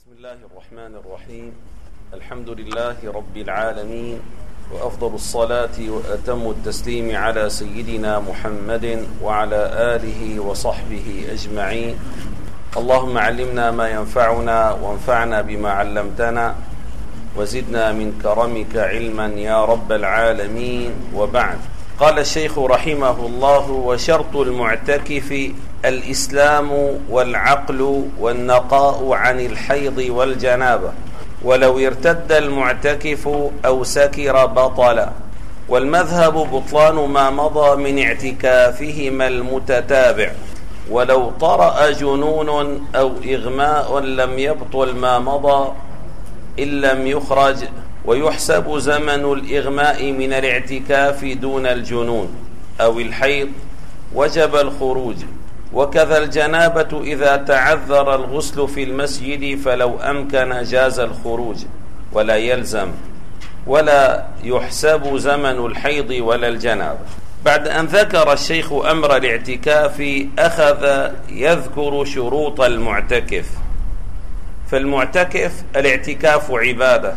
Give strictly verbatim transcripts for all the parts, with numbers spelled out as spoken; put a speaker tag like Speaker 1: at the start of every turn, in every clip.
Speaker 1: بسم الله الرحمن الرحيم. الحمد لله رب العالمين، وأفضل الصلاة وأتم التسليم على سيدنا محمد وعلى آله وصحبه أجمعين. اللهم علمنا ما ينفعنا وانفعنا بما علمتنا وزدنا من كرمك علما يا رب العالمين. وبعد، قال الشيخ رحمه الله: وشرط المعتكف الإسلام والعقل والنقاء عن الحيض والجنابة، ولو ارتد المعتكف أو سكر بطل. والمذهب بطلان ما مضى من اعتكافهما المتتابع، ولو طرأ جنون أو إغماء لم يبطل ما مضى إن لم يخرج، ويحسب زمن الإغماء من الاعتكاف دون الجنون أو الحيض وجب الخروج. وكذا الجنابة إذا تعذر الغسل في المسجد فلو أمكن جاز الخروج ولا يلزم، ولا يحسب زمن الحيض ولا الجنابة. بعد أن ذكر الشيخ أمر الاعتكاف أخذ يذكر شروط المعتكف. فالمعتكف الاعتكاف عبادة،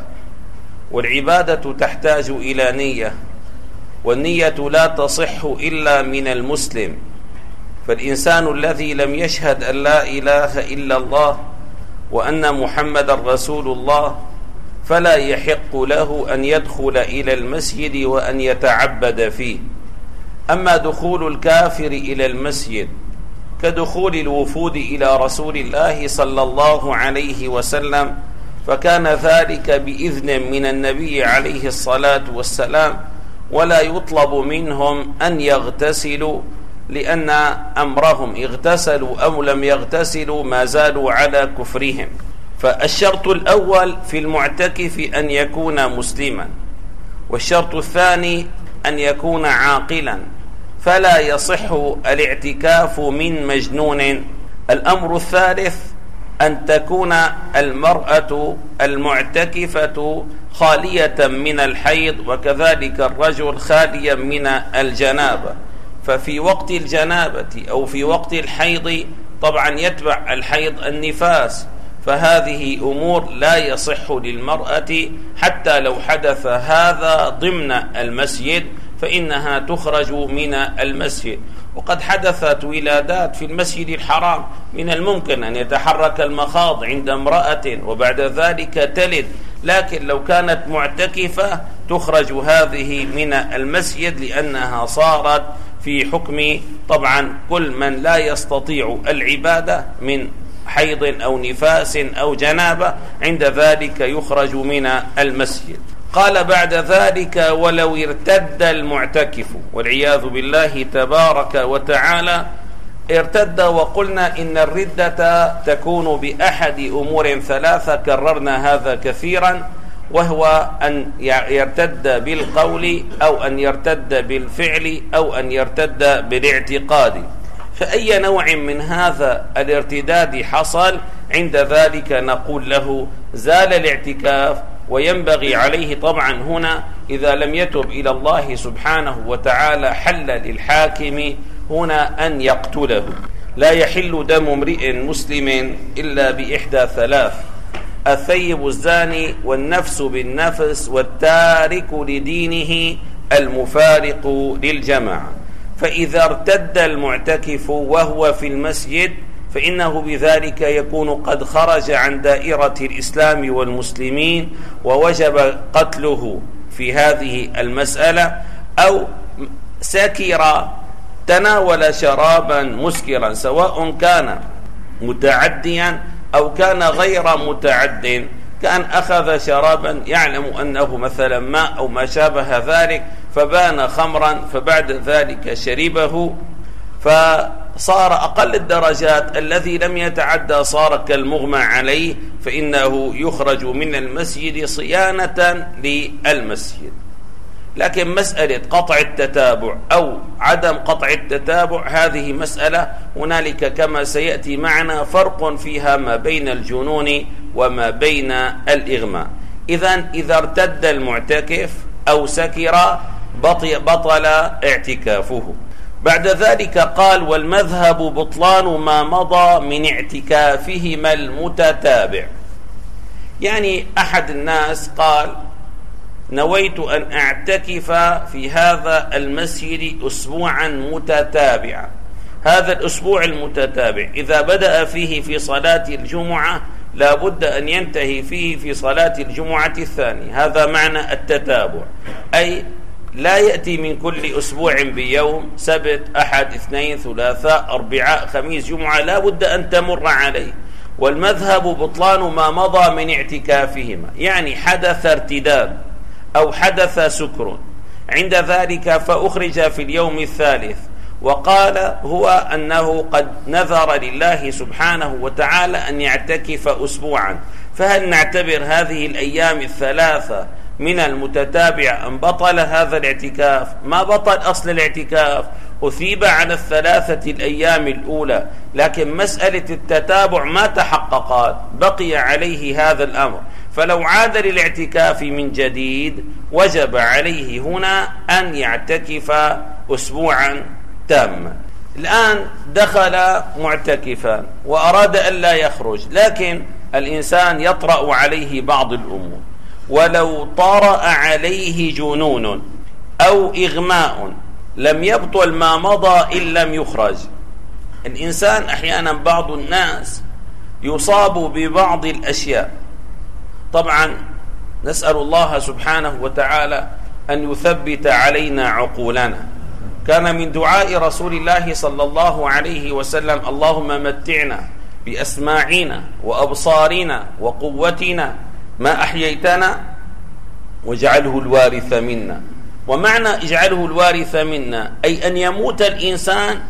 Speaker 1: والعبادة تحتاج إلى نية، والنية لا تصح إلا من المسلم. فالإنسان الذي لم يشهد أن لا إله إلا الله وأن محمد رسول الله فلا يحق له أن يدخل إلى المسجد وأن يتعبد فيه. أما دخول الكافر إلى المسجد كدخول الوفود إلى رسول الله صلى الله عليه وسلم، فكان ذلك بإذن من النبي عليه الصلاة والسلام، ولا يطلب منهم أن يغتسلوا، لأن أمرهم اغتسلوا أو لم يغتسلوا ما زالوا على كفرهم. فالشرط الأول في المعتكف أن يكون مسلما، والشرط الثاني أن يكون عاقلا، فلا يصح الاعتكاف من مجنون. الأمر الثالث أن تكون المرأة المعتكفة خالية من الحيض، وكذلك الرجل خاليا من الجنابة. ففي وقت الجنابة أو في وقت الحيض طبعا يتبع الحيض النفاس، فهذه أمور لا يصح للمرأة حتى لو حدث هذا ضمن المسجد فإنها تخرج من المسجد. وقد حدثت ولادات في المسجد الحرام، من الممكن أن يتحرك المخاض عند امرأة وبعد ذلك تلد، لكن لو كانت معتكفة تخرج هذه من المسجد، لأنها صارت في حكم طبعا كل من لا يستطيع العبادة من حيض أو نفاس أو جنابة، عند ذلك يخرج من المسجد. قال بعد ذلك: ولو ارتد المعتكف، والعياذ بالله تبارك وتعالى ارتد. وقلنا إن الردة تكون بأحد أمور ثلاثة، كررنا هذا كثيرا، وهو أن يرتد بالقول أو أن يرتد بالفعل أو أن يرتد بالاعتقاد. فأي نوع من هذا الارتداد حصل، عند ذلك نقول له زال الاعتكاف، وينبغي عليه طبعا هنا إذا لم يتب إلى الله سبحانه وتعالى حل للحاكم هنا أن يقتله. لا يحل دم امرئ مسلم إلا بإحدى ثلاث: الثيب الزاني، والنفس بالنفس، والتارك لدينه المفارق للجماعة. فإذا ارتد المعتكف وهو في المسجد فإنه بذلك يكون قد خرج عن دائرة الإسلام والمسلمين، ووجب قتله في هذه المسألة. أو سكر، تناول شرابا مسكرا، سواء كان متعديا أو كان غير متعد، كان أخذ شرابا يعلم أنه مثلا ماء أو ما شابه ذلك فبان خمرا، فبعد ذلك شربه فصار أقل الدرجات، الذي لم يتعدى صار كالمغمى عليه، فإنه يخرج من المسجد صيانة للمسجد. لكن مسألة قطع التتابع أو عدم قطع التتابع هذه مسألة هنالك كما سيأتي معنا فرق فيها ما بين الجنون وما بين الإغماء. إذن إذا ارتد المعتكف أو سكر بطل اعتكافه. بعد ذلك قال: والمذهب بطلان ما مضى من اعتكافهما المتتابع. يعني أحد الناس قال: نويت أن أعتكف في هذا المسجد أسبوعا متتابعا. هذا الأسبوع المتتابع إذا بدأ فيه في صلاة الجمعة لا بد أن ينتهي فيه في صلاة الجمعة الثانية. هذا معنى التتابع، أي لا يأتي من كل أسبوع بيوم، سبت أحد اثنين ثلاثاء أربعاء خميس جمعة، لا بد أن تمر عليه. والمذهب بطلان ما مضى من اعتكافهما، يعني حدث ارتداد أو حدث سكر عند ذلك فأخرج في اليوم الثالث، وقال هو أنه قد نذر لله سبحانه وتعالى أن يعتكف أسبوعا، فهل نعتبر هذه الأيام الثلاثة من المتتابع أم بطل هذا الاعتكاف؟ ما بطل أصل الاعتكاف، أثيب على الثلاثة الأيام الأولى، لكن مسألة التتابع ما تحققت، بقي عليه هذا الأمر. فلو عاد للاعتكاف من جديد وجب عليه هنا أن يعتكف أسبوعا تاما. الآن دخل معتكفا وأراد أن لا يخرج، لكن الإنسان يطرأ عليه بعض الأمور، ولو طرأ عليه جنون أو إغماء لم يبطل ما مضى إن لم يخرج. الإنسان أحيانا بعض الناس يصاب ببعض الأشياء، طبعا نسأل الله سبحانه وتعالى أن يثبت علينا عقولنا. كان من دعاء رسول الله صلى الله عليه وسلم: اللهم متعنا بأسماعنا وأبصارنا وقوتنا ما أحييتنا واجعله الوارث منا. ومعنى اجعله الوارث منا أي أن يموت الإنسان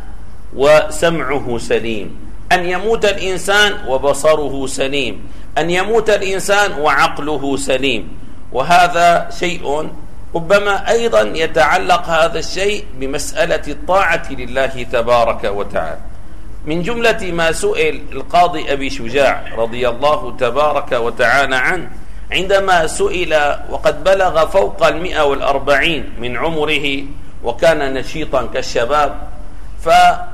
Speaker 1: وسمعه سليم، أن يموت الإنسان وبصره سليم، أن يموت الإنسان وعقله سليم. وهذا شيء ربما أيضا يتعلق هذا الشيء بمسألة الطاعة لله تبارك وتعالى. من جملة ما سئل القاضي أبي شجاع رضي الله تبارك وتعالى عنه عندما سئل وقد بلغ فوق المئة والأربعين من عمره وكان نشيطا كالشباب، ف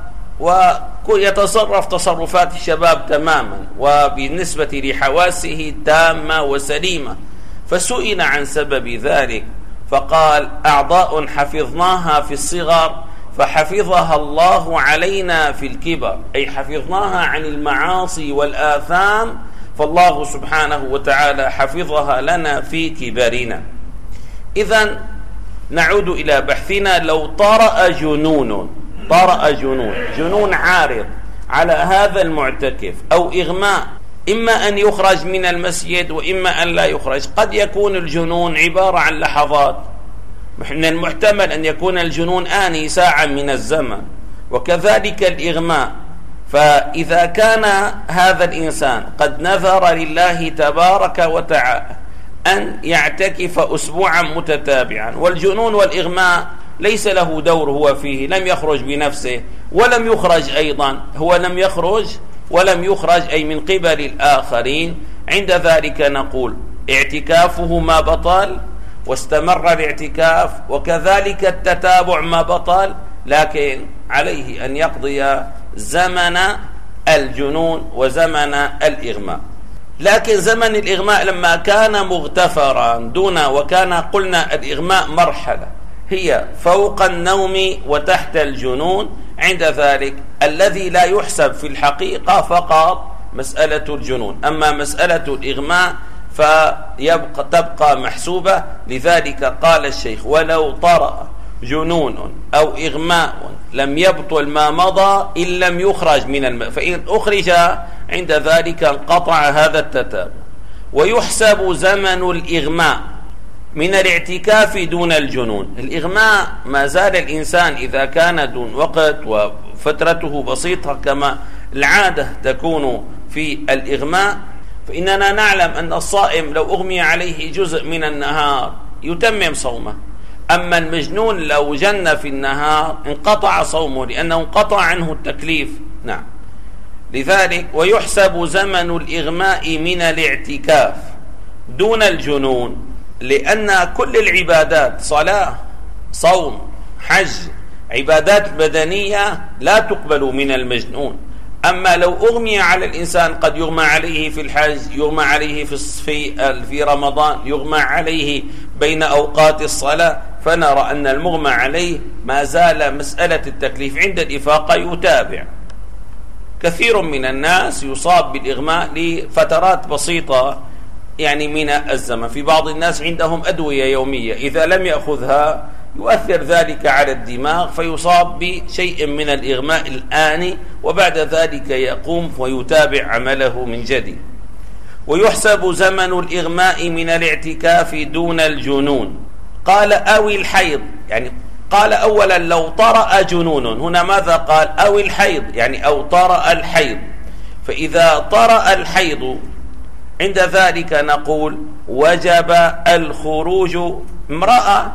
Speaker 1: ويتصرف تصرفات الشباب تماما وبالنسبة لحواسه تامة وسليمة، فسئل عن سبب ذلك فقال: أعضاء حفظناها في الصغر فحفظها الله علينا في الكبر، أي حفظناها عن المعاصي والآثام، فالله سبحانه وتعالى حفظها لنا في كبرنا. إذن نعود إلى بحثنا. لو طرأ جنون طرأ جنون جنون عارض على هذا المعتكف أو إغماء، إما أن يخرج من المسجد وإما أن لا يخرج. قد يكون الجنون عبارة عن لحظات، من المحتمل أن يكون الجنون آني ساعة من الزمن، وكذلك الإغماء. فإذا كان هذا الإنسان قد نذر لله تبارك وتعالى أن يعتكف أسبوعا متتابعا، والجنون والإغماء ليس له دور هو فيه، لم يخرج بنفسه ولم يخرج أيضا، هو لم يخرج ولم يخرج أي من قبل الآخرين، عند ذلك نقول اعتكافه ما بطل واستمر الاعتكاف، وكذلك التتابع ما بطل، لكن عليه أن يقضي زمن الجنون وزمن الإغماء. لكن زمن الإغماء لما كان مغتفرا دون، وكان قلنا الإغماء مرحلة هي فوق النوم وتحت الجنون، عند ذلك الذي لا يحسب في الحقيقة فقط مسألة الجنون، أما مسألة الإغماء فيبقى تبقى محسوبة. لذلك قال الشيخ: ولو طرأ جنون أو إغماء لم يبطل ما مضى إن لم يخرج من الماء، فإن أخرج عند ذلك انقطع هذا التتابع. ويحسب زمن الإغماء من الاعتكاف دون الجنون. الإغماء ما زال الإنسان إذا كان دون وقت وفترته بسيطة كما العادة تكون في الإغماء، فإننا نعلم أن الصائم لو أغمي عليه جزء من النهار يتمم صومه، أما المجنون لو جن في النهار انقطع صومه لأنه انقطع عنه التكليف. نعم. لذلك ويحسب زمن الإغماء من الاعتكاف دون الجنون، لأن كل العبادات صلاة صوم حج عبادات بدنية لا تقبل من المجنون، أما لو أغمي على الإنسان قد يغمى عليه في الحج، يغمى عليه في في رمضان، يغمى عليه بين أوقات الصلاة، فنرى أن المغمى عليه ما زال مسألة التكليف عند الإفاقة يتابع. كثير من الناس يصاب بالإغماء لفترات بسيطة يعني من الزمن. في بعض الناس عندهم أدوية يومية إذا لم يأخذها يؤثر ذلك على الدماغ فيصاب بشيء من الإغماء الآني، وبعد ذلك يقوم ويتابع عمله من جديد. ويحسب زمن الإغماء من الاعتكاف دون الجنون. قال أو الحيض، يعني قال أولا لو طرأ جنون، هنا ماذا قال؟ أو الحيض، يعني أو طرأ الحيض. فإذا طرأ الحيض عند ذلك نقول وجب الخروج. امرأة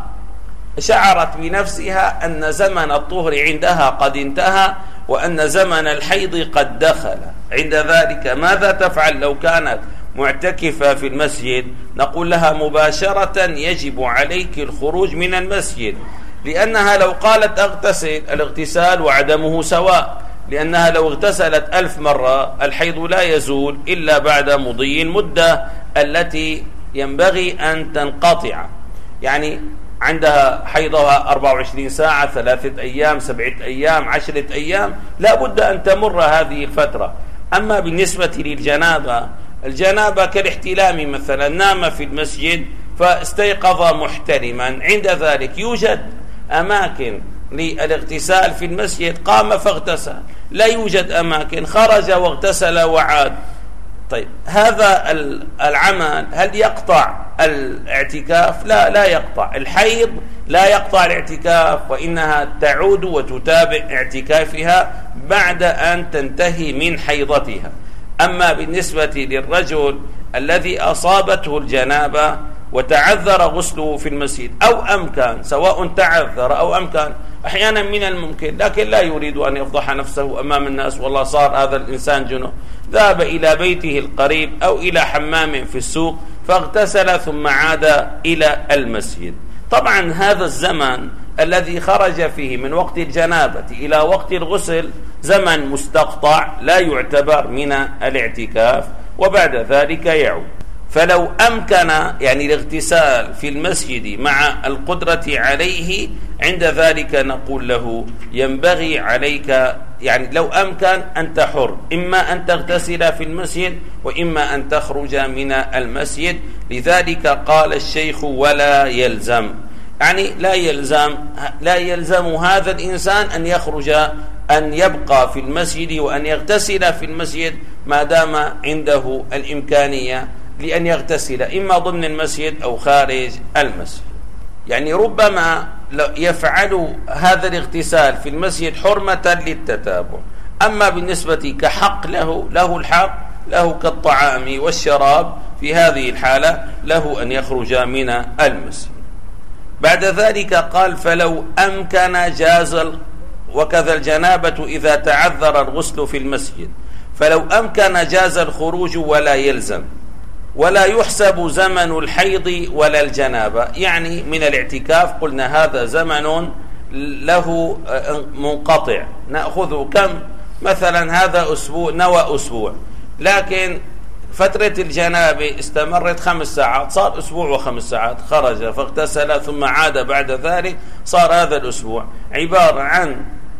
Speaker 1: شعرت بنفسها أن زمن الطهر عندها قد انتهى وأن زمن الحيض قد دخل، عند ذلك ماذا تفعل؟ لو كانت معتكفة في المسجد نقول لها مباشرة يجب عليك الخروج من المسجد، لأنها لو قالت اغتسل، الاغتسال وعدمه سواء، لأنها لو اغتسلت ألف مرة الحيض لا يزول إلا بعد مضي المدة التي ينبغي أن تنقطع. يعني عندها حيضها أربعة وعشرين ساعة، ثلاثة أيام، سبعة أيام، عشرة أيام، لا بد أن تمر هذه الفترة. أما بالنسبة للجنابة، الجنابة كالاحتلام مثلا، نام في المسجد فاستيقظ محتلما، عند ذلك يوجد أماكن للاغتسال في المسجد، قام فاغتسل، لا يوجد أماكن، خرج واغتسل وعاد. طيب هذا العمل هل يقطع الاعتكاف؟ لا، لا يقطع. الحيض لا يقطع الاعتكاف، وإنها تعود وتتابع اعتكافها بعد أن تنتهي من حيضتها. أما بالنسبة للرجل الذي أصابته الجنابة وتعذر غسله في المسجد أو أمكن، سواء تعذر أو أمكن، أحيانا من الممكن لكن لا يريد أن يفضح نفسه أمام الناس، والله صار هذا الإنسان جنوب، ذهب إلى بيته القريب أو إلى حمام في السوق فاغتسل ثم عاد إلى المسجد. طبعا هذا الزمن الذي خرج فيه من وقت الجنابة إلى وقت الغسل زمن مستقطع لا يعتبر من الاعتكاف، وبعد ذلك يعود. فلو أمكن يعني الاغتسال في المسجد مع القدرة عليه، عند ذلك نقول له ينبغي عليك، يعني لو أمكن أنت حر، إما أن تغتسل في المسجد وإما أن تخرج من المسجد. لذلك قال الشيخ ولا يلزم، يعني لا يلزم لا يلزم هذا الإنسان أن يخرج، أن يبقى في المسجد وأن يغتسل في المسجد ما دام عنده الإمكانية لأن يغتسل إما ضمن المسجد أو خارج المسجد. يعني ربما يفعل هذا الاغتسال في المسجد حرمة للتتابع. أما بالنسبة كحق له، له الحق، له كالطعام والشراب، في هذه الحالة له أن يخرج من المسجد. بعد ذلك قال فلو أمكن جاز، وكذا الجنابة إذا تعذر الغسل في المسجد، فلو أمكن جاز الخروج ولا يلزم، ولا يحسب زمن الحيض ولا الجنابة. يعني من الاعتكاف قلنا هذا زمن له منقطع، نأخذه كم؟ مثلا هذا أسبوع، نوى أسبوع، لكن فترة الجنابة استمرت خمس ساعات، صار أسبوع وخمس ساعات، خرج فاغتسل ثم عاد بعد ذلك، صار هذا الأسبوع عبارة عن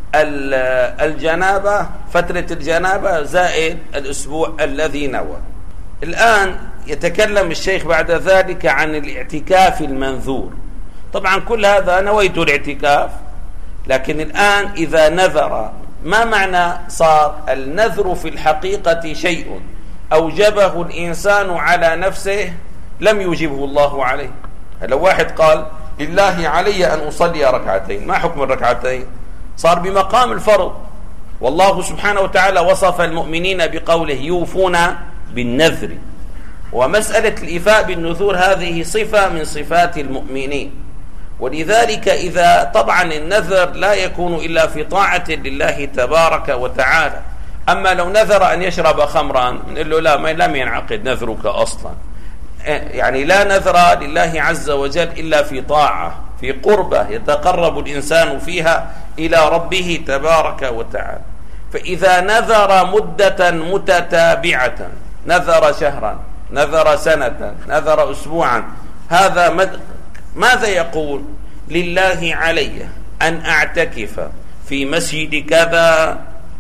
Speaker 1: الجنابة، فترة الجنابة زائد الأسبوع الذي نوى. الآن يتكلم الشيخ بعد ذلك عن الاعتكاف المنذور. طبعا كل هذا نويت الاعتكاف، لكن الآن إذا نذر، ما معنى صار النذر؟ في الحقيقة شيء أوجبه الإنسان على نفسه لم يوجبه الله عليه. لو واحد قال لله علي أن أصلي ركعتين، ما حكم الركعتين؟ صار بمقام الفرض، والله سبحانه وتعالى وصف المؤمنين بقوله يوفون بالنذر، ومسألة الإيفاء بالنذور هذه صفة من صفات المؤمنين. ولذلك إذا طبعا النذر لا يكون إلا في طاعة لله تبارك وتعالى. أما لو نذر أن يشرب خمرا نقول له لا، ما لم ينعقد نذرك أصلا. يعني لا نذر لله عز وجل إلا في طاعة، في قربة يتقرب الإنسان فيها إلى ربه تبارك وتعالى. فإذا نذر مدة متتابعة، نذر شهرا، نذر سنة، نذر أسبوعا، هذا مد... ماذا يقول؟ لله علي أن أعتكف في مسجد كذا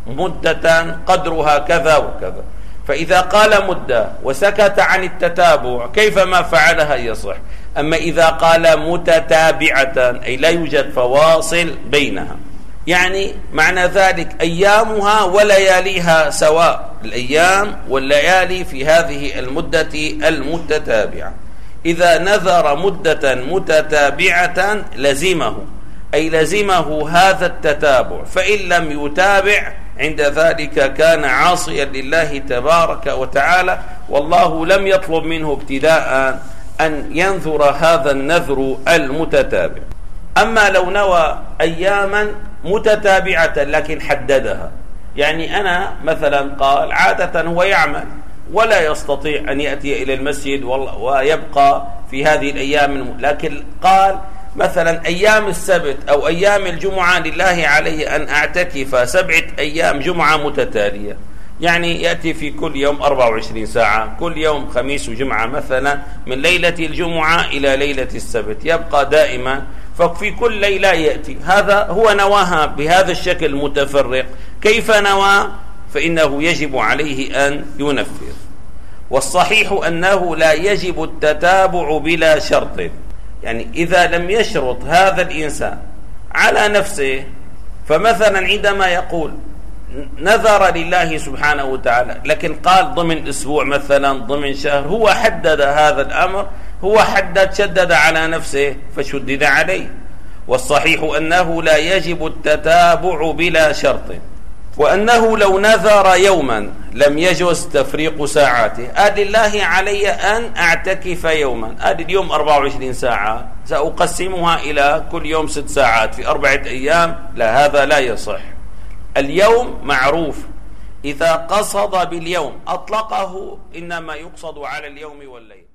Speaker 1: مدة قدرها كذا وكذا. فإذا قال مدة وسكت عن التتابع كيفما فعلها يصح. أما إذا قال متتابعة أي لا يوجد فواصل بينها، يعني معنى ذلك أيامها ولياليها سواء، الأيام والليالي في هذه المدة المتتابعة. إذا نذر مدة متتابعة لزمه، أي لزمه هذا التتابع، فإن لم يتابع عند ذلك كان عاصيا لله تبارك وتعالى، والله لم يطلب منه ابتداء أن ينذر هذا النذر المتتابع. أما لو نوى أياما متتابعة لكن حددها، يعني أنا مثلا قال عادة هو يعمل ولا يستطيع أن يأتي إلى المسجد ويبقى في هذه الأيام، لكن قال مثلا أيام السبت أو أيام الجمعة لله علي أن أعتكف سبعة أيام جمعة متتالية، يعني يأتي في كل يوم أربع وعشرين ساعة، كل يوم خميس وجمعة مثلا من ليلة الجمعة إلى ليلة السبت، يبقى دائما ففي كل ليلة يأتي. هذا هو نواها بهذا الشكل متفرق. كيف نوى؟ فإنه يجب عليه أن ينفذ. والصحيح أنه لا يجب التتابع بلا شرط، يعني إذا لم يشرط هذا الإنسان على نفسه، فمثلا عندما يقول نذر لله سبحانه وتعالى لكن قال ضمن أسبوع مثلا ضمن شهر، هو حدد هذا الأمر، هو حدد شدد على نفسه فشدد عليه. والصحيح أنه لا يجب التتابع بلا شرط، وأنه لو نذر يوما لم يجوز تفريق ساعاته. أدي الله علي أن أعتكف يوما، أدي اليوم أربع وعشرين ساعة سأقسمها إلى كل يوم ست ساعات في أربعة أيام، لا، هذا لا يصح. اليوم معروف، إذا قصد باليوم أطلقه إنما يقصد على اليوم والليل.